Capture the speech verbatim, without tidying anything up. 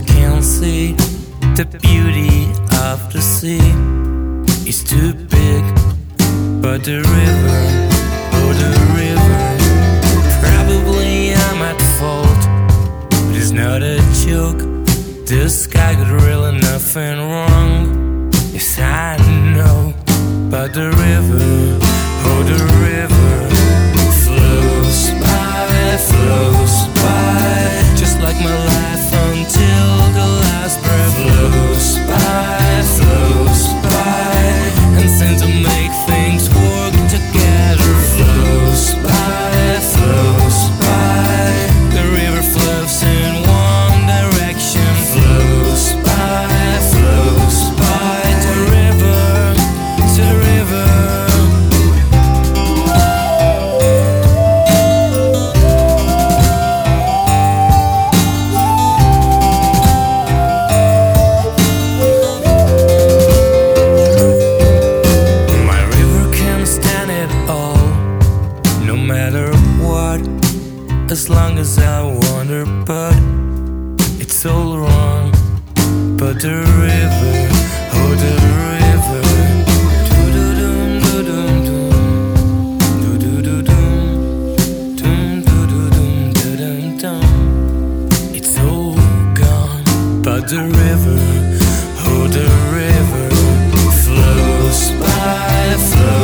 can see the beauty of the sea is too big, but the river, oh the river, probably I'm at fault, but it's not a joke. This guy got really nothing wrong. Yes, I know, but the river, oh the river, flows by, flows by, just like my life until the last breath. Flows by, flows by, and seems to make things work together. Flows by, flows by, the river flows in one direction. Flows by, flows by, to the river, to the river. As long as I wander, but it's all wrong. But the river, oh the river, doo-doo-dum, doo-dum-dum, doo-doo-doo-dum, dum-doo-doo-dum, doo-dum-dum. It's all gone. But the river, oh the river, flows by, flows